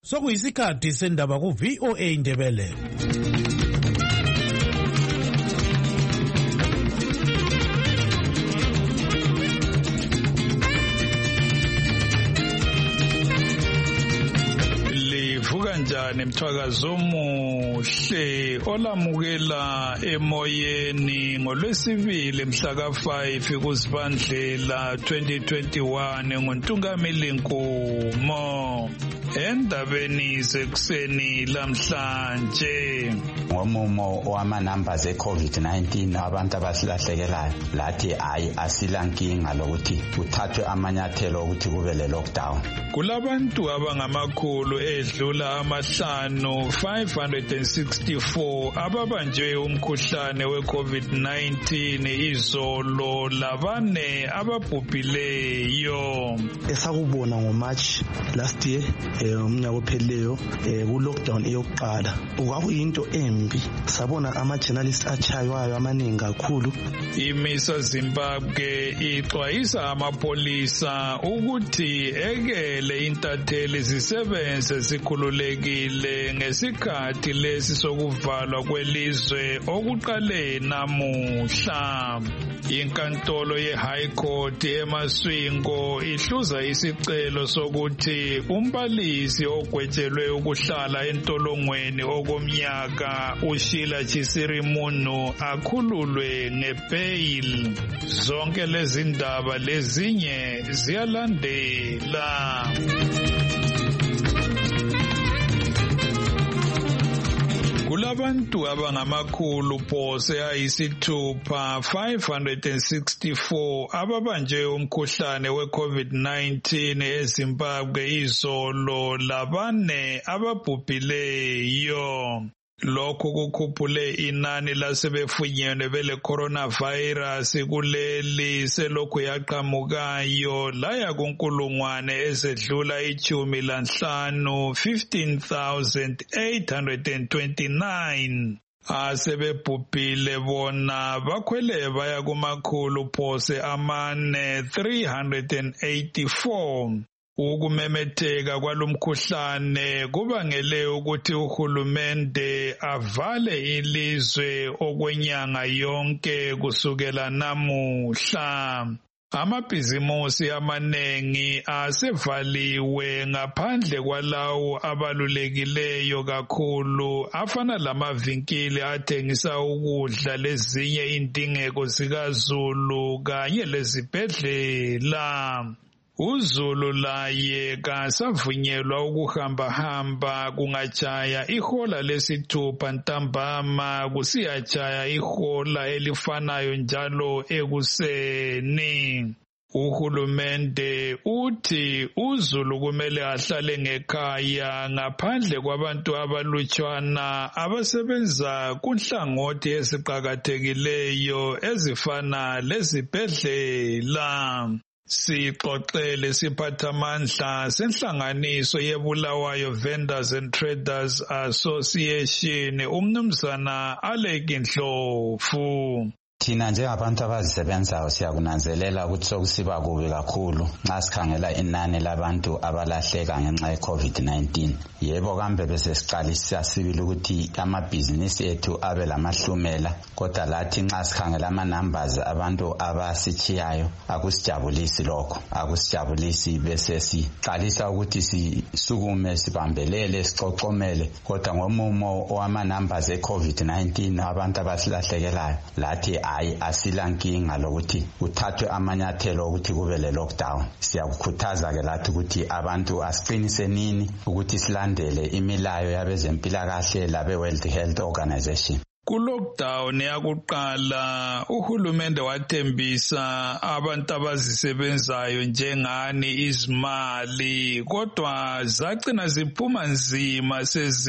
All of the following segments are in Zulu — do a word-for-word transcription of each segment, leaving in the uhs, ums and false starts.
Sokuyisikhathi sendaba ku V O A Indebele. Kanjani mthwakazo omuhle olamukela emoyeni ngolwesibili mhla ka five kuZibandlela twenty twenty-one ngoNtungamili Nkumo. Endabeni zekuseni lamhlanje ngomumo wama numbers e COVID nineteen abantu abasilahlekelayo lathi hayi asilankinga lokuthi kuthathwe amanyathelo ukuthi kube le lockdown. Kulabantu abangamakhulu edlula amahlanu five hundred sixty-four ababanjwe umkhuhlane we COVID nineteen izolo labane ababhubhileyo. Esakubona ngo March last year umnyaka opheleyo ku lockdown eyokuqala kwakuyinto embi sabona ama journalists achaywayo amaningi kakhulu. Imisa Zimbabwe ixwayisa amapolisa ukuthi ekele intatheli zisebenze zikhululekile ngesikhathi lesi sokuvalwa kwelizwe okuqale namuhla. Inkantolo ye High Court eMaswingo ihluza isicelo sokuthi umbalisi ogwetshelwe ukuhlala entolongweni okomnyaka uShila Chisirimunhu akhululwe ngebail. Zonke lezi ndaba lezinye ziyalandela. Kulabantu abangamakhulu phose ayisithupha five hundred sixty-four ababanjwe umkhuhlane we COVID nineteen eZimbabwe izolo labane ababhubhileyo. Lokhu kukhuphule inani lasebefunyenwe bele coronavirus kuleli selokhu yaqhamukayo laya kunkulungwane ezedlula ichumi lanhlanu fifteen thousand eight hundred twenty-nine. Asebebhubhile bona bakhwele baya kumakhulu phose amane three hundred eighty-four. Ukumemetheka kwalomkhuhlane kubangele ukuthi uhulumende avale ilizwe okwenyanga yonke kusukela namuhla. Amabhizimusi amanengi asevaliwe ngaphandle kwalawo abalulekileyo kakhulu afana lamavinkili athengisa ukudla lezinye indingeko zikaZulu kanye lezibhedlela. uZulu laye kasavunyelwa ukuhamba-hamba kungajaya ihola lesithupha ntambama kusiyajaya ihola elifanayo njalo ekuseni. Uhulumende uthi uZulu kumele ahlale ngekhaya ngaphandle kwabantu abalutshwana abasebenza kunhlangothi eziqhakathekileyo ezifana lezibhedlela. Sixoxele siphathamandla senhlanganiso yeBulawayo Vendors and Traders Association umnumzana Aleki Ndlovu. Thina njengabantu abazisebenzayo siyakunanzelela ukuthi sokusiba kubi kakhulu nxa sikhangela inani labantu abalahleka ngenxa ye COVID nineteen. Yebo kambe bese siqalisa sibili ukuthi amabhizinisi ethu abe lamahlumela kodwa lathi nxa sikhangela ama numbers abantu abasichiyayo akusijabulisi lokho akusijabulisi bese siqalisa ukuthi sisukume sibambelele sixoxomele kodwa ngomumo wama numbers e COVID nineteen abantu abasilahlekelayo lathi hayi asilankinga lokuthi kuthathwe amanyathelo ukuthi kube le lockdown. Siyakukhuthaza ke lathi ukuthi abantu asiqinise nini ukuthi silandele imilayo yabezempilakahle labe World Health Organization. Ku-lockdown yakuqala uhulumende wathembisa abantu abazisebenzayo njengani izimali kodwa zagcina ziphuma nzima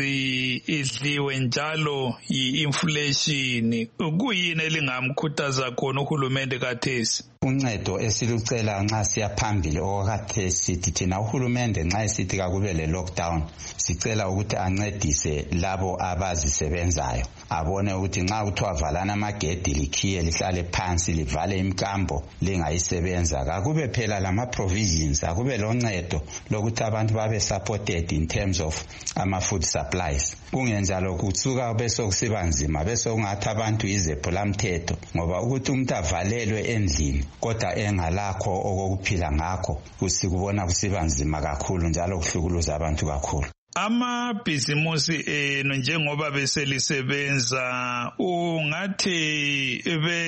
sezidliwe njalo yi-inflation. Kuyini elingamkhuthaza khona uhulumende kathesi? uncedo esilucela nxa siyaphambili okade sithi thina uhulumende nxa esithi kakube le lockdown sicela ukuthi ancedise labo abazisebenzayo abone ukuthi nxa kuthiwa valana amagedi likhiye lihlale phansi livale imkambo lingayisebenza kakube phela lama provisions akube loncedo lokuthi abantu babe supported in terms of ama food supplies. Kungenjalo kutsuka bese kusiba nzima bese ungathi abantu izephulamthetho ngoba ukuthi umuntu avalelwe endlini kodwa engalakho okokuphila ngakho kusikubona kusiba nzima kakhulu njalo kuhlukuluza abantu kakhulu. Amabhizimusi enu njengoba beselisebenza ungathi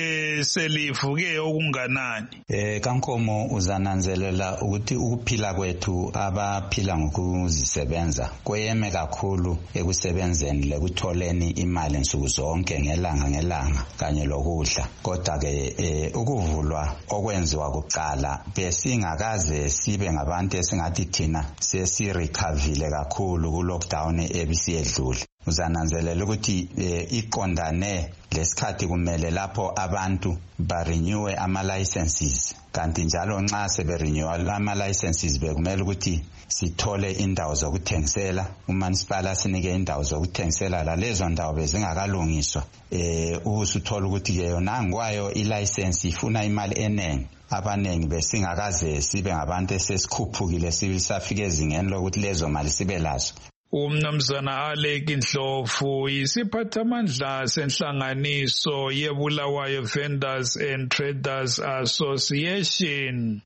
beselivuke okunganani? Eh kankomo uzananzelela ukuthi ukuphila kwethu abaphila ngokuzisebenza kweyeme kakhulu ekusebenzeni lekutholeni imali nsuku zonke ngelanga ngelanga kanye lokudla. Kodwa ke eh, ukuvulwa okwenziwa kuqala besingakaze sibe ngabantu esingathi thina sesirecoverile kakhulu ku lockdown ebisiyedlule. Uzananzelela ukuthi e, iqondane lesikhathi kumele lapho abantu ba renew ama licenses kanti njalo nxa sebe renew ama licenses bekumele ukuthi sithole indawo zokuthengisela umunicipal asinike indawo zokuthengisela la lezo ndawo bezingakalungiswa eh usuthola ukuthi ke yona ngwayo i license ifuna imali enengi abanengi besingakaze sibe ngabantu esesikhuphukile sibisafike ezingeni lokuthi lezo mali sibe lazo. Umnumzana Alec Ndlovu yisiphathamandla senhlanganiso yeBulawayo Vendors and Traders Association.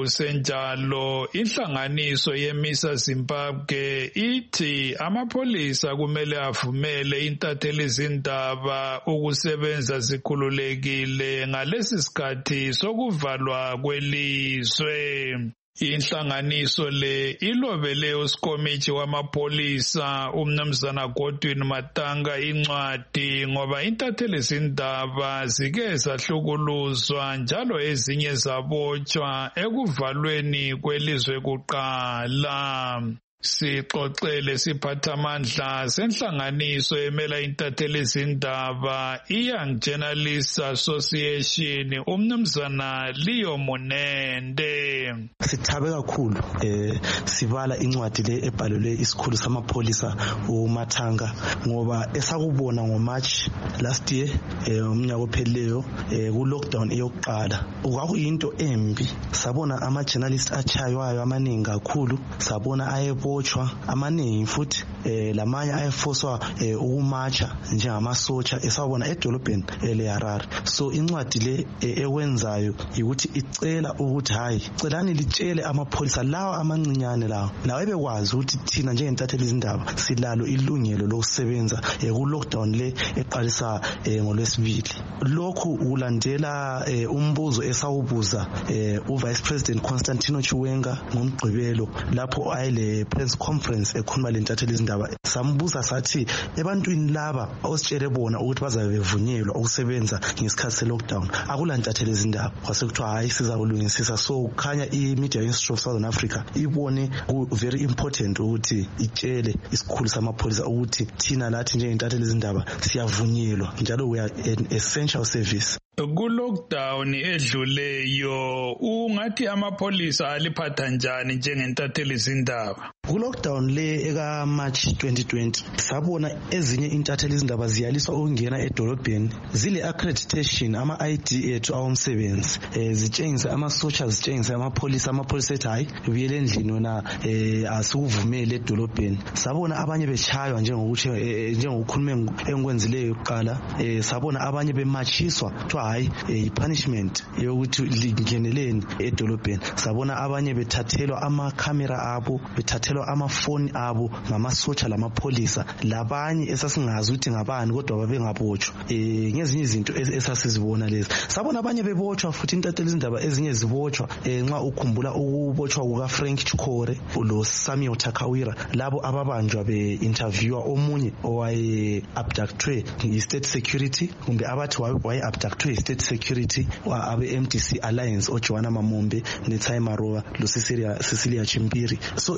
Kusenjalo inhlanganiso yeMISA Zimbabwe ithi amapholisa kumele avumele intatheli izindaba ukusebenza zikhululekile ngalesi sikhathi sokuvalwa kwelizwe. Inhlanganiso le ilobele uSikomithi wamapholisa umnumzana Godwin Matanga incwadi ngoba intatheli izindaba zike zahlukuluzwa njalo ezinye zabotshwa ekuvalweni kwelizwe kuqala. Sixoxele siphathamandla senhlanganiso emela intatheli izindaba iYoung Journalists Association umnumzana Leo Munende. Sithabe kakhulu eh sibala incwadi le ebhalwe isikhulu samapholisa uMathanga ngoba esakubona ngoMarch last year eh umnyaka ophelileyo eh ku lockdown eyokuqala kwakuyinto embi sabona ama journalists achaywayo amaningi kakhulu sabona ayebo botshwa amaningi futhi eh lamanye ayefoswa eh, ukumacha njengamasotsha esabona edolobheni eleHarare. So incwadi le eh, ekwenzayo ukuthi icela ukuthi hayi celani litshele amapholisa lawa amancinyane lawo lawo ebekwazi ukuthi thina njengentatheli izindaba silalo ilungelo lokusebenza eh, ku lockdown le eqalisa eh, ngolwesibili. Lokhu ulandela eh, umbuzo esawubuza eh, uVice President Constantino Chiwenga ngomgqibelo lapho ayile press conference ekhuluma lentatheli izindaba sambuza sathi ebantwini laba ositshele bona ukuthi bazabe bevunyelwa ukusebenza ngesikhathi se lockdown akulantatheli izindaba kwasekuthiwa hayi sizakulungisisa. So khanya iMedia Institute of Southern Africa ibone very important ukuthi itshele isikhulu samapholisa ukuthi thina lathi njengentatheli izindaba siyavunyelwa njalo we are an essential service. Ku lockdown edluleyo ungathi amapholisa aliphatha njani njengentatheli izindaba? Ku lockdown le eka March twenty twenty sabona ezinye intatheli izindaba ziyaliswa ukungena edolobheni zile accreditation ama I D ethu awomsebenzi eh zitshengisa ama social zitshengisa amapholisa amapholisa ethi hayi ubuyele endlini wena eh asikuvumele edolobheni. Sabona abanye bechaywa njengokuthi njengokukhuluma engikwenzileyo uqala eh sabona abanye bematchiswa kuthiwa hayi i-punishment yokuthi lingeneleni edolobheni. Sabona abanye bethathelwa ama camera abo bethathelwa amafoni abo ngamasotsha lamapholisa labanye esasingazi ukuthi ngabani kodwa babengabotshwa eh ngezinye izinto esasizibona lezi. Sabona abanye bebotshwa futhi intatheli izindaba ezinye zibotshwa eh nxa ukhumbula ukubotshwa kuka Frank Chikore lo Samuel Takawira labo ababanjwa be interviewer omunye owaye abductwe yi state security kumbe abathi waye abductwe state security wa abe M D C Alliance oJohana Mamombe neTsai Maroa lo Cecilia Cecilia Chimpiri. So izinto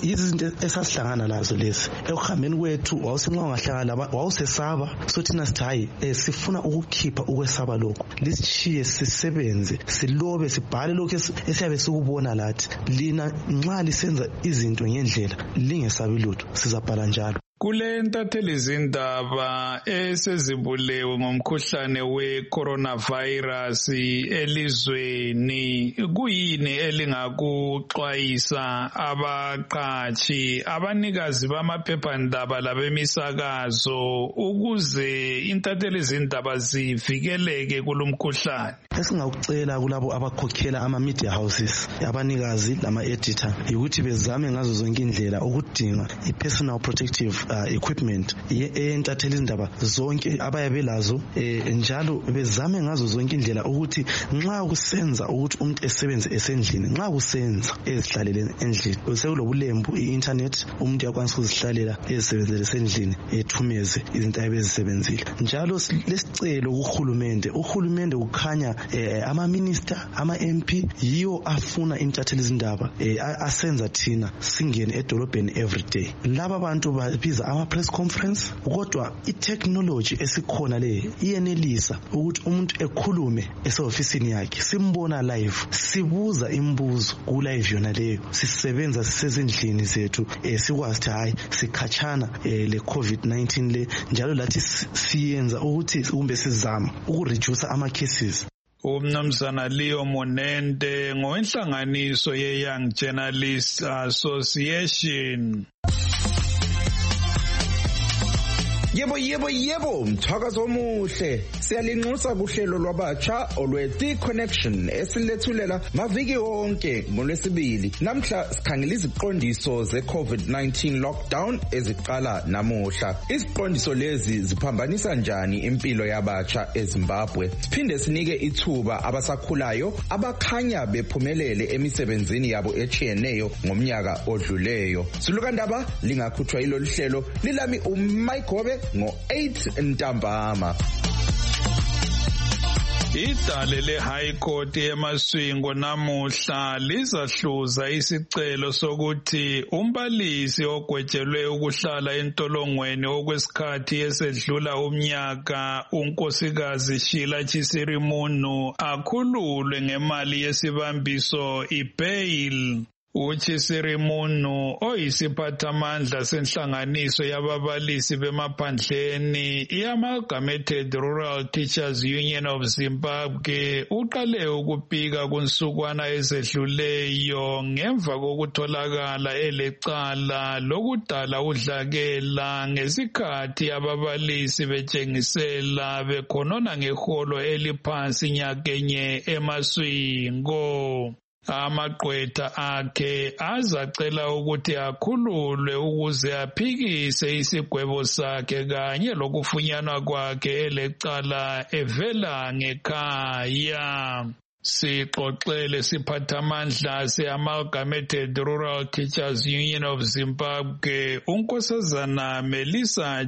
esasihlangana lazo lezi ekuhambeni kwethu wawusenxa ungahlangana wawusesaba so thina sithi hayi sifuna ukukhipha ukwesaba lokho lisishiye sisebenze silobe sibhale lokho esiyabe sikubona lathi lina nxa lisenza izinto ngendlela lingesabi lutho sizabhala njalo. Kule ntatheli zindaba esezibulewe ngomkhuhlane we-coronavirus elizweni, kuyini elingakuxwayisa abaqhatshi, abanikazi bamaphephandaba labemisakazo ukuze intatheli zindaba zivikeleke kulomkhuhlane? Esingakucela kulabo abakhokhela ama-media houses, abanikazi lama-editor, ukuthi bezame ngazo zonke indlela ukudinga i-personal protective Uh, equipment entatheli izindaba zonke abayabe lazo njalo bezame ngazo zonke indlela ukuthi nxa kusenza ukuthi umuntu esebenze esendlini, nxa kusenza ezihlalele endlini sekulobulembu i-internet, umuntu uyakwanisa ukuzihlalela ezisebenzele esendlini ethumeze izinto ayebezisebenzile. Njalo lesicelo kuhulumende, uhulumende kukhanya eh, ama-minister, ama-M P yiwo afuna intatheli izindaba eh, asenza thina singene edolobheni everyday. Laba bantu babiza ama-press conference, kodwa i-technology esikhona le iyenelisa ukuthi umuntu ekhulume ese-ofisini yakhe, simbona live, sibuza imibuzo ku-live yona leyo, sisebenza sisezindlini zethu eh, sikwazi ukuthi hayi sikhatshana eh, le COVID nineteen le, njalo lathi siyenza ukuthi kumbe sizama ukureduce ama-cases. Umnumzana Leo Monende ngowenhlanganiso ye-Young Journalists Association. Yebo yebo yebo mthakazo omuhle siyalinxusa kuhlelo lwabatsha olwe-The Connection esilethulela maviki wonke ngolwesibili. Namhla sikhangela iziqondiso ze-COVID nineteen lockdown eziqala namuhla. Iziqondiso lezi ziphambanisa njani impilo yabatsha eZimbabwe? Siphinde sinike ithuba abasakhulayo abakhanya bephumelele emisebenzini yabo echiyeneyo ngomnyaka odluleyo. Sulukandaba lingakhuthwa ilolu hlelo lilami uMike ngo eight ntambama. Idale le-High Court eMasvingo namuhla lizahluza isicelo sokuthi umbalisi ogwejelwe ukuhlala entolongweni okwesikhathi esedlula umnyaka unkosikazi Sheila Chisirimunhu akhululwe ngemali yesibambiso i-bail. uChisirimunhu oyisiphathamandla senhlanganiso yababalisi bemaphandleni i-Amalgamated Rural Teachers Union of Zimbabwe uqale ukupika kunsukwana ezedluleyo ngemva kokutholakala elecala lokudala udlakela ngesikhathi ababalisi betshengisela bekhonona ngeholo eliphansi nyakenye eMasvingo. Amaqwetha akhe azacela ukuthi akhululwe ukuze aphikise isigwebo sakhe kanye lokufunyanwa kwakhe elecala evela ngekhaya. Sixoxele siphathamandla se-Amalgamated Rural Teachers Union of Zimbabwe unkosazana Melissa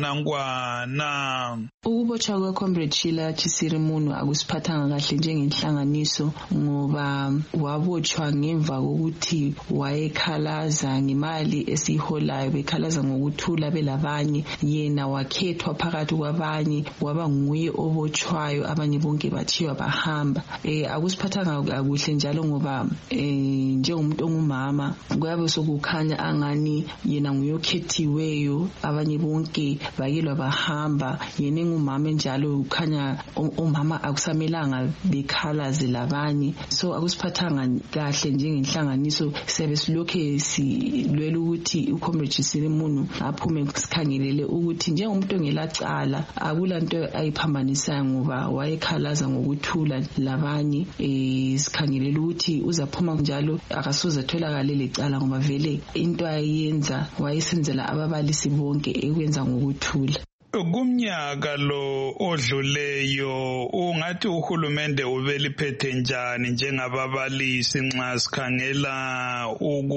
Jingwanangwana. Ukubotshwa kwe-Comrade Sheila Chisirimunhu akusiphathanga kahle njengenhlanganiso ngoba wabotshwa ngemva kokuthi wayekhalaza ngemali esiyiholayo, bekhalaza ngokuthula belabanye, yena wakhethwa phakathi kwabanye waba nguye obotshwayo, abanye bonke bathiwa bahamba. E, akusiphathanga kakuhle njalo ngoba e, njengomuntu ongumama kuyabe sokukhanya angani yena nguyokhethiweyo, abanye bonke bakelwa bahamba, yena ngumama njalo ukhanya omama akusamelanga bekhalaze labanye. So akusiphathanga kahle njengenhlanganiso, siyabe silokhe silwela ukuthi uComrade Chisirimunhu aphume, sikhangelele ukuthi njengomuntu ongelacala akulanto ayiphambanisayo ngoba wayekhalaza ngokuthula labanye. Eh, sikhangelela ukuthi uzaphuma njalo akasoze atholakale lecala ngoba vele into ayenza wayesenzela ababalisi bonke ekwenza ngokuthula. Kumnyaka lo odluleyo ungathi uhulumende ubeliphethe njani njengababalisi nxa sikhangela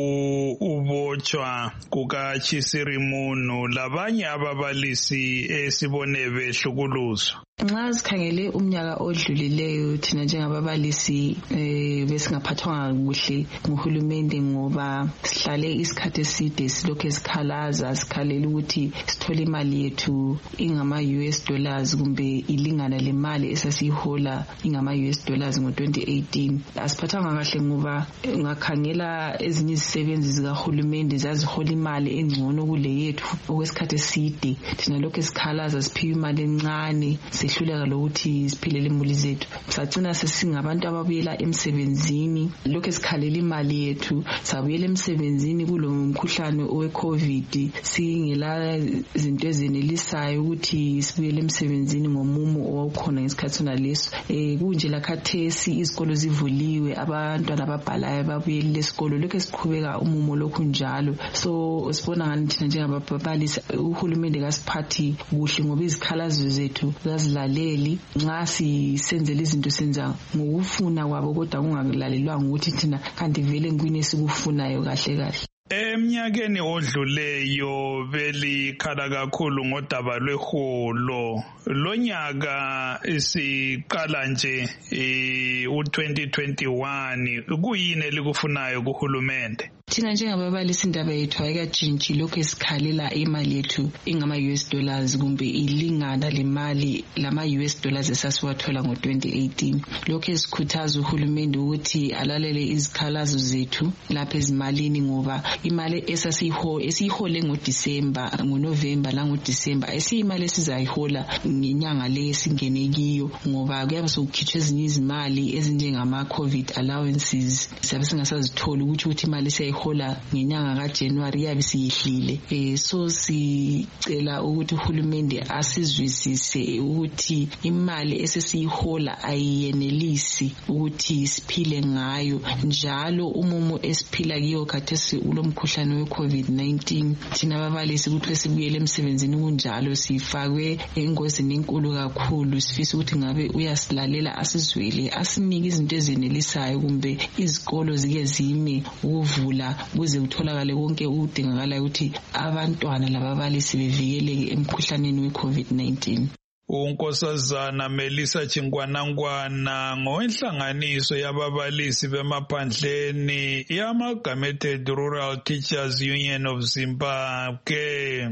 ukubotshwa kukaChisirimunhu labanye ababalisi esibone behlukuluzwa? Nxa sikhangele umnyaka odlulileyo thina njengababalisi eh besingaphathwanga kuhle nguhulumende ngoba sihlale isikhathi eside silokho sikhalaza sikhalela ukuthi sithole imali yethu ingama U S dollars kumbe ilingana le mali esasihola ingama U S dollars ngo twenty eighteen. Asiphathwanga kahle ngoba ngakhangela ezinye izisebenzi zikahulumende zazihola imali engcono kule yethu okwesikhathi eside. Thina lokho sikhalaza siphiwe imali encane sehluleka lokuthi siphilele imuli zethu. Sagcina sesingabantu ababuyela emsebenzini lokho esikhalela imali yethu sabuyela emsebenzini kulo mkhuhlane owe COVID singela izinto ezenelisayo ukuthi sibuyele emsebenzini ngomumo owukhona ngesikhathi naleso. Eh kunje lakhathesi izikolo zivuliwe abantwana ababhalayo babuyele esikolo lokho esiqhubeka umumo lokhu njalo. So sibona ngani thina njengababalisi uhulumende kasiphathi kuhle ngoba izikhalazo zethu zazilaleli nxa sisenzele izinto senza ngokufuna kwabo kodwa kungalalelwanga ukuthi thina kanti vele ngwini esikufunayo kahle kahle. Emnyakeni odluleyo belikhala kakhulu ngodaba lweholo. Lonyaka siqala nje u twenty twenty-one kuyini elikufunayo kuhulumende? Thina njengababalisi indaba yethu ayikajintshi lokho esikhalela imali yethu ingama U S dollars kumbe ilingana le mali lama U S dollars esasiwathola ngo twenty eighteen. Lokho esikhuthaza uhulumende ukuthi alalele izikhalazo zethu lapha ezimalini ngoba imali esasiho esihole ngo December ngo November la ngo December esiyimali esizayihola ngenyanga le esingene kiyo ngoba kuyabe sokukhitshwa ezinye izimali ezinjengama COVID allowances sabe singasazithola ukuthi ukuthi imali seyihola ngenyanga ka January yabe siyihlile. Eh so sicela ukuthi uhulumende asizwisise ukuthi imali esesiyihola ayiyenelisi ukuthi siphile ngayo njalo umumo esiphila kiyo khathesi ulomkhuhlane we COVID nineteen. Thina ababalisi ukuthi sibuyele emsebenzini kunjalo sifakwe engozini enkulu kakhulu sifisa ukuthi ngabe uyasilalela asizwele asinike izinto ezenelisayo kumbe izikolo zike zime ukuvula kuze utholakale konke udingakala ukuthi abantwana lababalisi bevikeleke emkhuhlaneni we COVID nineteen. Unkosazana Melissa Chingwanangwana ngowenhlanganiso yababalisi bemaphandleni yama-Gameted Rural Teachers Union of Zimbabwe.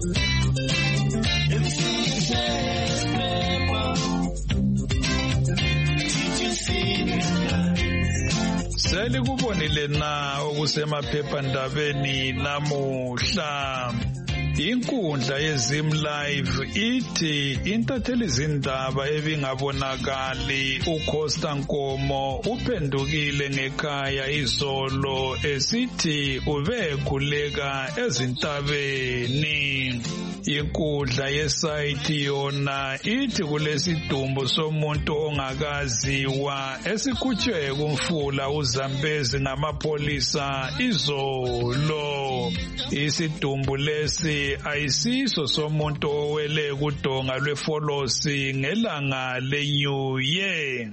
Selikubonile na okusemaphephandabeni namuhla. Inkundla yeZim Live ithi intatheli zindaba ebingabonakali uCosta Nkomo uphendukile ngekhaya izolo esithi ubekhuleka ezintabeni. Inkundla yesayithi yona ithi kulesidumbu somuntu ongakaziwa esikhutshwe kumfula uZambezi ngamapholisa izolo. Isidumbu lesi ayisiso somuntu owele kudonga lwefolosi ngelanga leNew Year.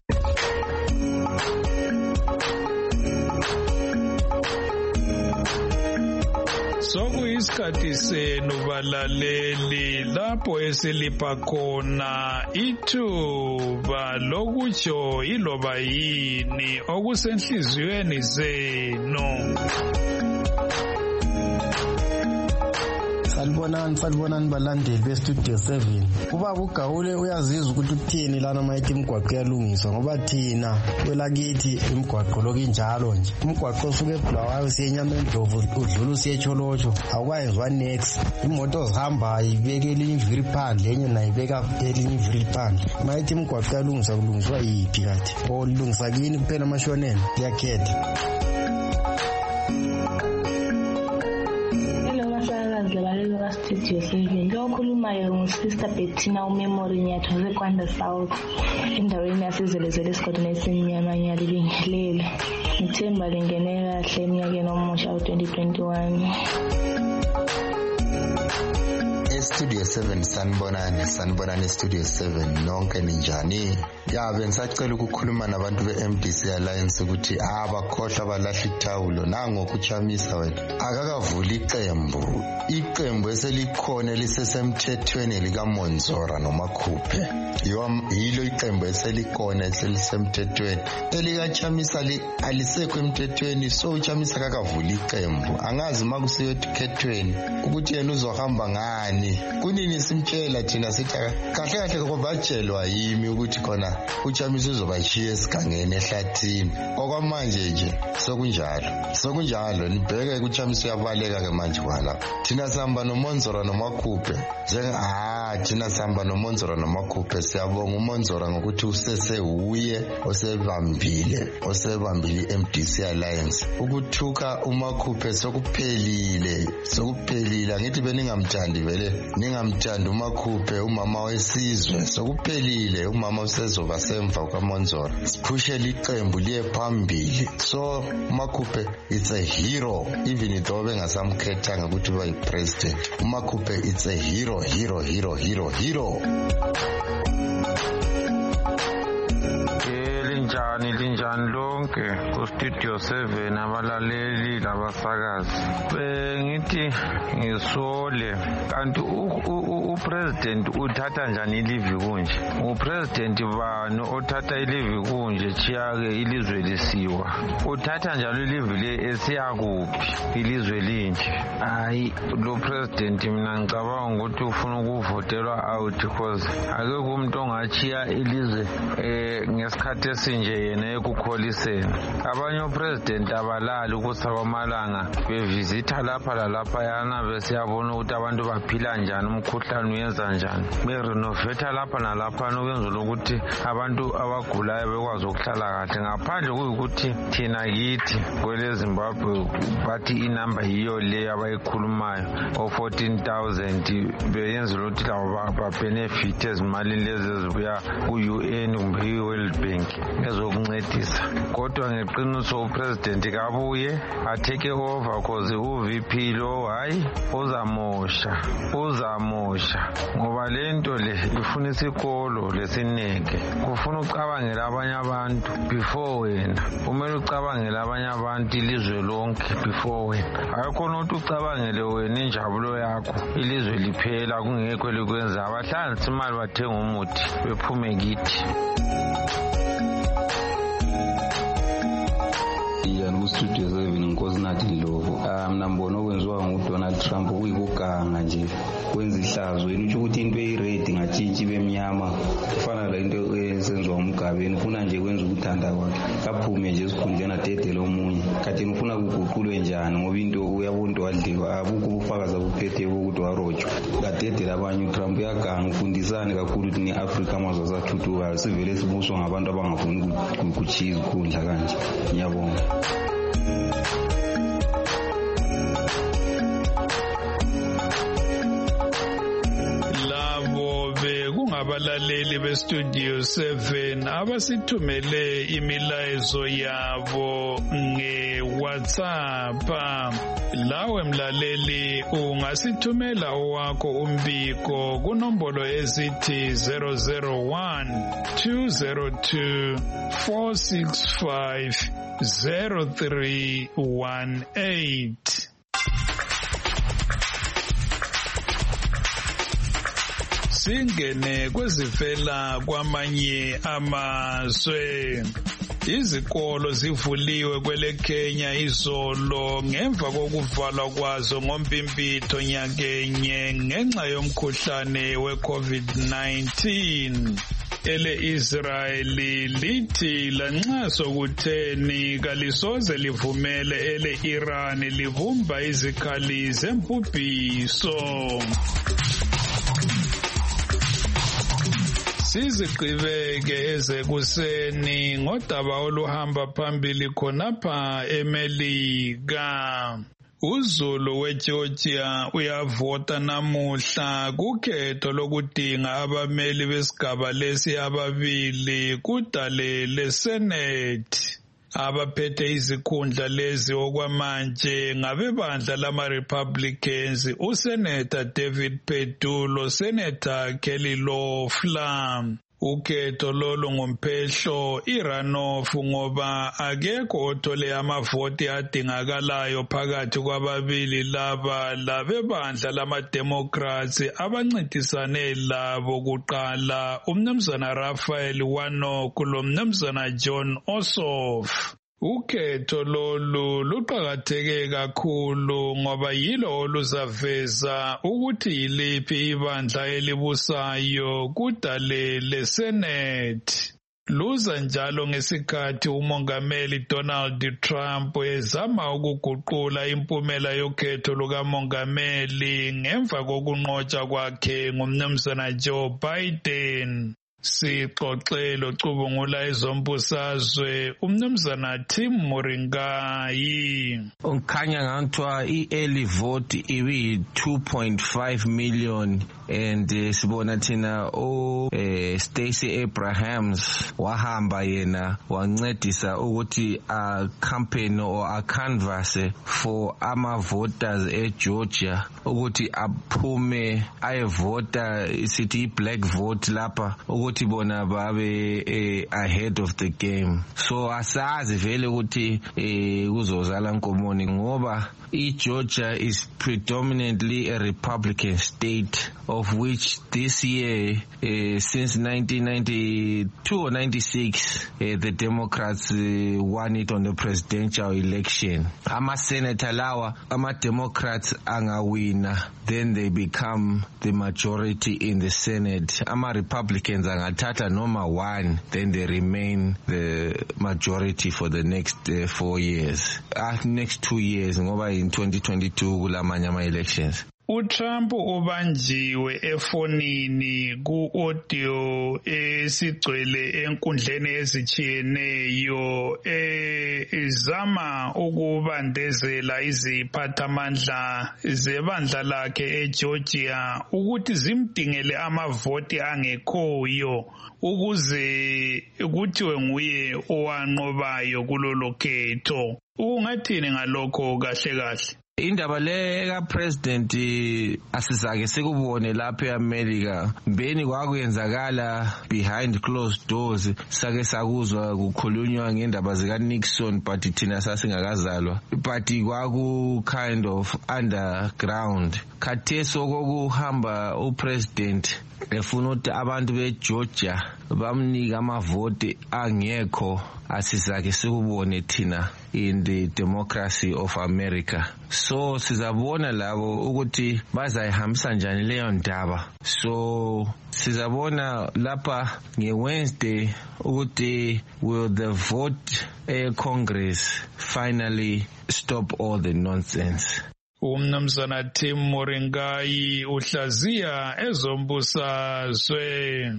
Sokuyisikhathi senu balaleli lapho esilipha khona ithuba lokutsho iloba yini okusenhliziyweni zenu. Salibonani salibonani balandeli bestudio seven. Ubaba uGawule uyazizwa ukuthi ukuthini lana mayithi imigwaqo yalungiswa ngoba thina kwelakithi imigwaqo lokinjalo nje. Umgwaqo usuke eBulawayo siyenyameni Ndlovu udlula usiyecholotsho awukayenzwa next. Imoto zihamba ibeke elinye iviri phandle enye nayo ibeka elinye iviri phandle. Mayithi imigwaqo yalungiswa kulungiswa yiphi kathi? Olungisa kini kuphela amashoneni kuyakhetha. Studio seven lokhulumayo nguSister Bettina uMemory Nyathoze Kwanda South endaweni yasezelezele esigodini esimnyama nyali bingelele. Ngithemba lingene kahle eminyakeni omusha u twenty twenty-one. e-Studio seven sanibonani sanibonani e-Studio seven nonke ninjani ya bengisacela ukukhuluma nabantu be-M D C Alliance ukuthi abakhohlwa balahla ithawulo nango kuchamisa wena akakavula iqembu iqembu eselikhona lisesemthethweni likaMonzora noMakhuphe yilo iqembu eselikhona eselisemthethweni elikachamisa alisekho emthethweni so uchamisa kakavula iqembu angazi makusiyo ekhethweni ukuthi yena uzohamba ngani kunini simtshela thina sithi kahle kahle kobatshelwa yimi ukuthi khona uchamisa uzobashiya esigangeni ehlathini okwamanje nje sokunjalo sokunjalo nibheke uchamisa uyabaleka ke manje kwala thina sihamba noMonzora noMakhuphe njenga ah thina sihamba noMonzora noMakhuphe siyabonga uMonzora ngokuthi usese uye osebambile osebambile i-M D C Alliance ukuthuka uMakhuphe sokuphelile sokuphelile ngithi beningamthandi vele ningamthandi uMakhuphe umama wesizwe sokuphelile umama usezoba semva kwaMonzora siphushe liqembu liye phambili so uMakhuphe it's a hero even though bengasamkhethanga ukuthi uba yi-president uMakhuphe it's a hero hero hero hero hero linjani linjani lonke ku Studio seven abalaleli labasakazi bengithi ngisole kanti upresident uthatha njani ilivi kunje upresident bani othatha ilivi kunje chiyake ilizwe lisiwa uthatha njalo ilivi le esiyakuphi ilizwe linje hayi lo president mina ngicabanga ukuthi ufuna ukuvotelwa out because akekho umuntu ongachiya ilizwe eh ngesikhathi esinje yena ekukholiseni abanye upresident abalali ukusaba amalanga bevisitha lapha lalapha yana besiyabona ukuthi abantu baphila njani umkhuhlane uyenza njani berenovate lapha nalapha nokwenza ukuthi abantu abagulayo bekwazi ukuhlala kahle ngaphandle kuyikuthi thina kithi kwele Zimbabwe bathi inamba yiyo le abayikhulumayo o fourteen thousand beyenza ukuthi labo ba benefit ezimali lezi ezibuya ku-U N kumbe i-World Bank ezokuncedisa kodwa ngeqiniso upresident kabuye atake over cause u-V P lo hayi uzamosha uzamosha ngoba lento le ifuna isikolo lesineke kufuna ucabangela abanye abantu before wena umele ucabangela abanye abantu ilizwe lonke before wena ayakhona ukuthi ucabangele wena injabulo yakho ilizwe liphela kungekho likwenza abahlanganisa imali bathenga umuthi bephume kithi ku-Studio seven inkosi nathi Ndlovu mina mbona okwenziwa nguDonald Trump kuyikuganga nje kwenza ihlazo yena utsho ukuthi into eyi-red ngatshintshi bemnyama kufana la into esenziwa umgabeni ufuna nje kwenza ukuthanda kwakhe kaphume nje esikhundleni adedele omunye kade ufuna kuguqulwe njani ngoba into uyabona into wadliwa abukho ubufakazi abuphethe bokuthi warotshwa kadedele abanye uTrump uyaganga ufundisane kakhulu ukuthi ne-Afrika amazwe asathuthukayo sivele sibuswa ngabantu abangafuni ukutshiya izikhundla kanje ngiyabonga abalaleli beStudio seven abasithumele imilayezo yabo nge-WhatsApp lawe mlaleli ungasithumela owakho umbiko kunombolo ezithi zero zero one two zero two four six five zero three one eight. Singene kwezivela kwamanye amazwe. Izikolo zivuliwe kwele Kenya izolo ngemva kokuvalwa kwazo ngompimpitho nyakenye ngenxa yomkhuhlane we-COVID nineteen. Ele Israeli lithi lanxa sokutheni kalisoze livumele ele Iran livumba izikhali zempubhiso. Sizigqibeke ezekuseni ngodaba oluhamba phambili khonapha eMelika. uZulu weGeorgia uyavota namuhla kukhetho lokudinga abameli besigaba lesi ababili kudale leSenate. Abaphethe izikhundla lezi okwamanje ngabebandla lama-Republicans, uSenator David Perdue loSenator Kelly Loeffler. Ukhetho lolu ngumphehlo i-runoff ngoba akekho othole amavoti adingakalayo phakathi kwababili laba labebandla lama-Democrats abancintisane labo kuqala, umnumzana Raphael Warnock lomnumzana John Ossoff. Ukhetho lolu luqakatheke kakhulu ngoba yilo oluzaveza ukuthi yiliphi ibandla elibusayo kudale leSenate. Luza njalo ngesikhathi umongameli Donald Trump ezama ukuguqula impumela yokhetho lukamongameli ngemva kokunqotshwa kwakhe ngumnumzana Joe Biden. Sixoxelo cubungula ezombusazwe umnumzana Tim Moringayi. Ukhanya ngantwa i-early vote ibi two point five million and uh, sibona thina o uh, Stacey Abrams wahamba yena wancedisa ukuthi a campaign or a canvass for ama voters e Georgia ukuthi aphume ayevota isithi black vote lapha ukuthi bona babe eh, ahead of the game. So asazi vele ukuthi eh, kuzozala nkomoni ngoba i-Georgia is predominantly a Republican state, of which this year, uh, since nineteen ninety-two or ninety-six, uh, the Democrats uh, won it on the presidential election. Ama senator lawa, ama Democrats angawina, then they become the majority in the Senate. Ama Republicans angathatha noma one, then they remain the majority for the next uh, four years. Uh, next two years, ngoba in twenty twenty-two kulamanye ama elections. uTrump ubanjiwe efonini ku-audio esigcwele enkundleni ezijiyeneyo ezama ukubandezela iziphathamandla zebandla lakhe eGeorgia ukuthi zimdingele amavoti angekhoyo ukuze kuthiwe nguye owanqobayo kulolo khetho. Ungathini ngalokho kahle kahle? Indaba le ka president asizake sikubone lapha eAmerica mbeni kwakuyenzakala behind closed doors sake sakuzwa kukhulunywa ngendaba zika Nixon but thina sasingakazalwa but kwaku kind of underground. Khathesi okokuhamba upresident efuna ukuthi abantu beGeorgia bamnika amavoti angekho asizake sikubone thina in the democracy of America. So sizabona labo ukuthi bazayihambisa njani leyo ndaba. So sizabona lapha ngeWednesday ukuthi will the vote uh, Congress finally stop all the nonsense. Umnumzana Tim Moringayi uhlaziya ezombusazwe.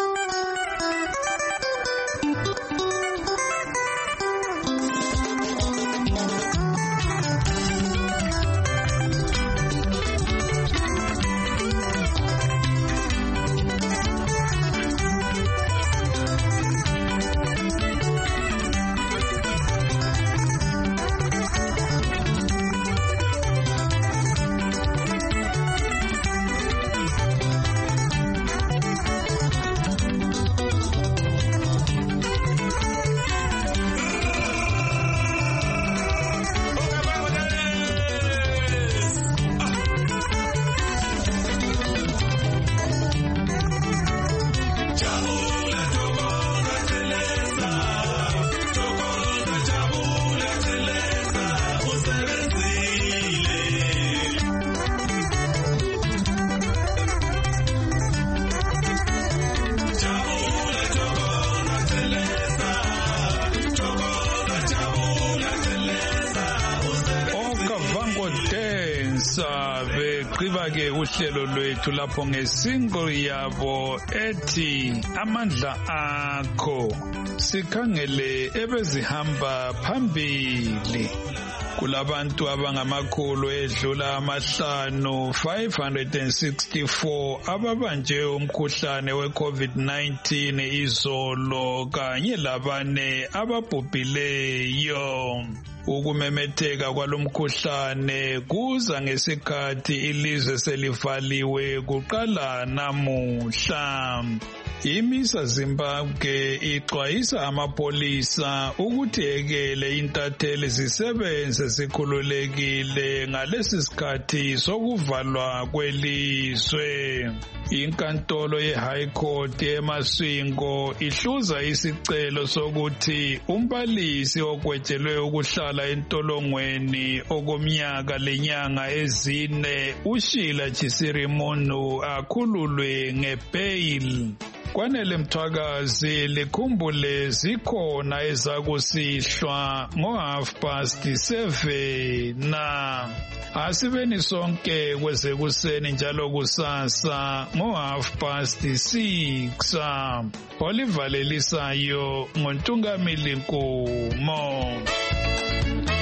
Beqiba-ke uhlelo lwethu lapho ngesingle yabo ethi amandla akho sikhangele ebezihamba phambili. Kulabantu abangamakhulu edlula amahlanu five hundred sixty-four ababanje umkhuhlane we-COVID nineteen izolo kanye labane ababhubhileyo. Ukumemetheka kwalomkhuhlane kuza ngesikhathi ilizwe selivaliwe kuqala namuhla. Imisa Zimbabwe ixwayisa amapolisa ukuthi ekele intatheli zisebenze zikhululekile ngalesi sikhathi sokuvalwa kwelizwe. Inkantolo ye-High Court eMasvingo ihluza isicelo sokuthi umbalisi ogwetshelwe ukuhlala entolongweni okomnyaka lenyanga ezine uSheila Chisirimunhu akhululwe ngebail. Kwanele Mthwakazi likhumbule zikhona ezakusihlwa ngo half past seven na asibeni sonke kwezekuseni njalo kusasa ngo half past six. Oliver Lelisayo ngoNtungamili Nkomo.